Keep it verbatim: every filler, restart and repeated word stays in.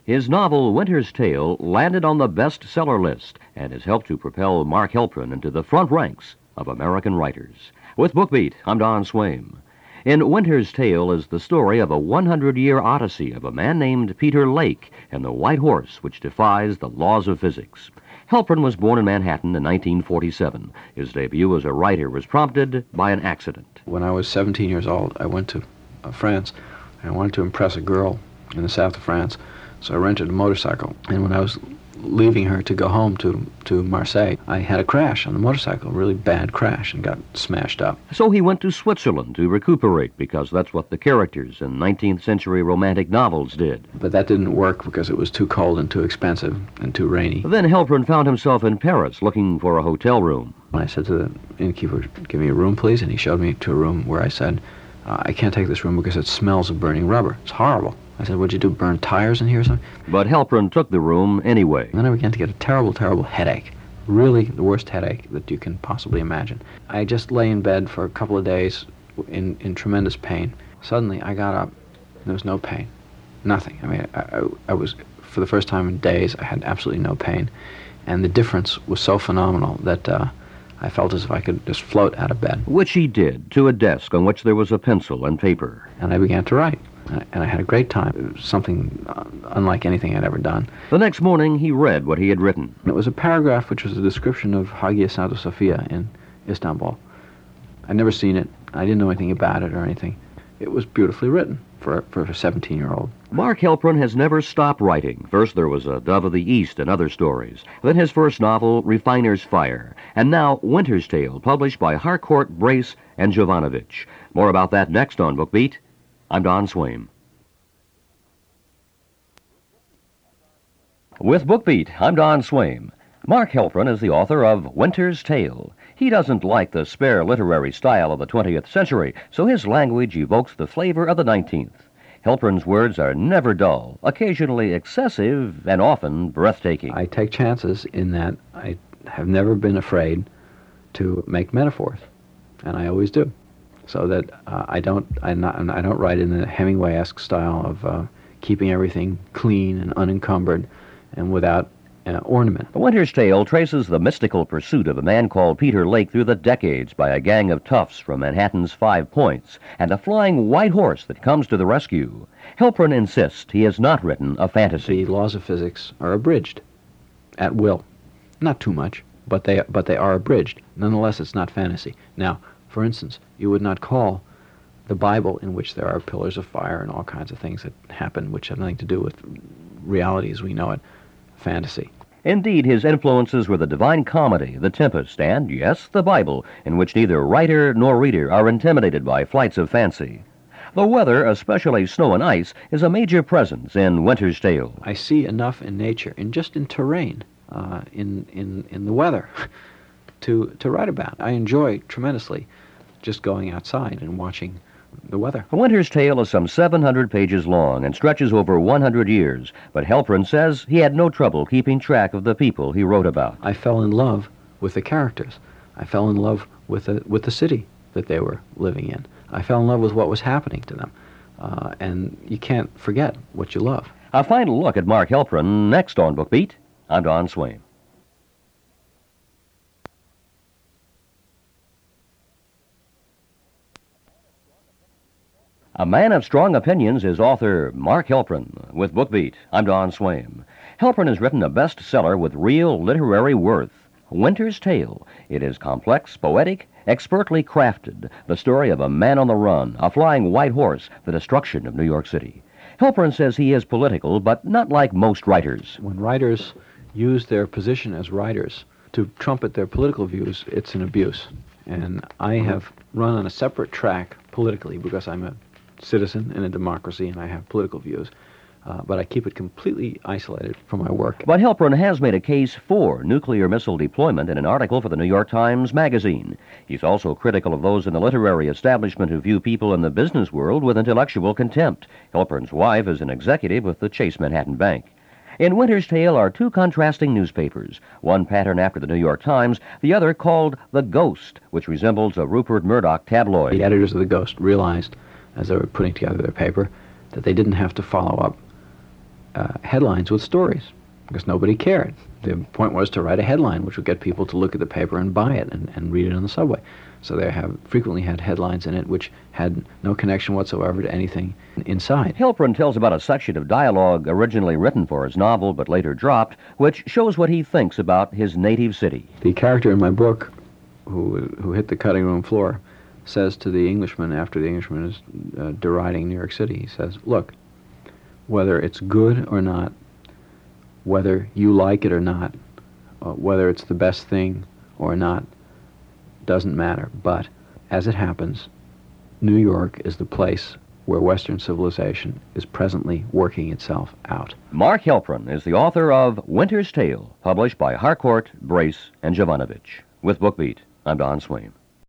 His novel, Winter's Tale, landed on the bestseller list and has helped to propel Mark Helprin into the front ranks of American writers. With BookBeat, I'm Don Swaim. In Winter's Tale is the story of a hundred-year odyssey of a man named Peter Lake and the white horse which defies the laws of physics. Helprin was born in Manhattan in nineteen forty-seven. His debut as a writer was prompted by an accident. When I was seventeen years old, I went to uh, France, and I wanted to impress a girl in the south of France, so I rented a motorcycle. And when I was leaving her to go home to, to Marseille, I had a crash on the motorcycle, a really bad crash, and got smashed up. So he went to Switzerland to recuperate, because that's what the characters in nineteenth century romantic novels did. But that didn't work because it was too cold and too expensive and too rainy. Then Helprin found himself in Paris looking for a hotel room. I said to the innkeeper, "Give me a room, please," and he showed me to a room where I said, uh, "I can't take this room because it smells of burning rubber. It's horrible." I said, "What'd you do, burn tires in here or something?" But Helprin took the room anyway. And then I began to get a terrible, terrible headache. Really the worst headache that you can possibly imagine. I just lay in bed for a couple of days in, in tremendous pain. Suddenly I got up, and there was no pain. Nothing. I mean, I, I, I was, for the first time in days, I had absolutely no pain. And the difference was so phenomenal that uh, I felt as if I could just float out of bed. Which he did, to a desk on which there was a pencil and paper. And I began to write. And I had a great time. It was something uh, unlike anything I'd ever done. The next morning, he read what he had written. It was a paragraph which was a description of Hagia Santa Sophia in Istanbul. I'd never seen it. I didn't know anything about it or anything. It was beautifully written for, for a seventeen-year-old. Mark Helprin has never stopped writing. First there was A Dove of the East and other stories. Then his first novel, Refiner's Fire. And now Winter's Tale, published by Harcourt, Brace, and Jovanovich. More about that next on BookBeat. I'm Don Swaim. With BookBeat, I'm Don Swaim. Mark Helprin is the author of Winter's Tale. He doesn't like the spare literary style of the twentieth century, so his language evokes the flavor of the nineteenth. Helprin's words are never dull, occasionally excessive, and often breathtaking. I take chances in that I have never been afraid to make metaphors, and I always do. So that uh, I don't I not I don't write in the Hemingway-esque style of uh, keeping everything clean and unencumbered and without uh, ornament. Winter's Tale traces the mystical pursuit of a man called Peter Lake through the decades by a gang of toughs from Manhattan's Five Points and a flying white horse that comes to the rescue. Helprin insists he has not written a fantasy. The laws of physics are abridged at will. Not too much, but they but they are abridged. Nonetheless, it's not fantasy. Now, for instance, you would not call the Bible, in which there are pillars of fire and all kinds of things that happen which have nothing to do with reality as we know it, fantasy. Indeed, his influences were the Divine Comedy, The Tempest, and, yes, the Bible, in which neither writer nor reader are intimidated by flights of fancy. The weather, especially snow and ice, is a major presence in Winter's Tale. I see enough in nature, in just in terrain, uh, in, in, in the weather, to, to write about. I enjoy tremendously just going outside and watching the weather. Winter's Tale is some seven hundred pages long and stretches over one hundred years, but Helprin says he had no trouble keeping track of the people he wrote about. I fell in love with the characters. I fell in love with the, with the city that they were living in. I fell in love with what was happening to them. Uh, and you can't forget what you love. A final look at Mark Helprin next on BookBeat. I'm Don Swaim. A man of strong opinions is author Mark Helprin. With BookBeat, I'm Don Swaim. Helprin has written a bestseller with real literary worth, Winter's Tale. It is complex, poetic, expertly crafted, the story of a man on the run, a flying white horse, the destruction of New York City. Helprin says he is political, but not like most writers. When writers use their position as writers to trumpet their political views, it's an abuse. And I have run on a separate track politically because I'm a citizen in a democracy and I have political views. Uh, but I keep it completely isolated from my work. But Helprin has made a case for nuclear missile deployment in an article for the New York Times Magazine. He's also critical of those in the literary establishment who view people in the business world with intellectual contempt. Helprin's wife is an executive with the Chase Manhattan Bank. In Winter's Tale are two contrasting newspapers, one patterned after the New York Times, the other called The Ghost, which resembles a Rupert Murdoch tabloid. The editors of The Ghost realized, as they were putting together their paper, that they didn't have to follow up uh, headlines with stories because nobody cared. The point was to write a headline which would get people to look at the paper and buy it and, and read it on the subway. So they have frequently had headlines in it which had no connection whatsoever to anything inside. Hilprin tells about a section of dialogue originally written for his novel but later dropped, which shows what he thinks about his native city. The character in my book who who hit the cutting room floor says to the Englishman after the Englishman is uh, deriding New York City, he says, look, whether it's good or not, whether you like it or not, uh, whether it's the best thing or not, doesn't matter. But as it happens, New York is the place where Western civilization is presently working itself out. Mark Helprin is the author of Winter's Tale, published by Harcourt, Brace, and Jovanovich. With BookBeat, I'm Don Swaim.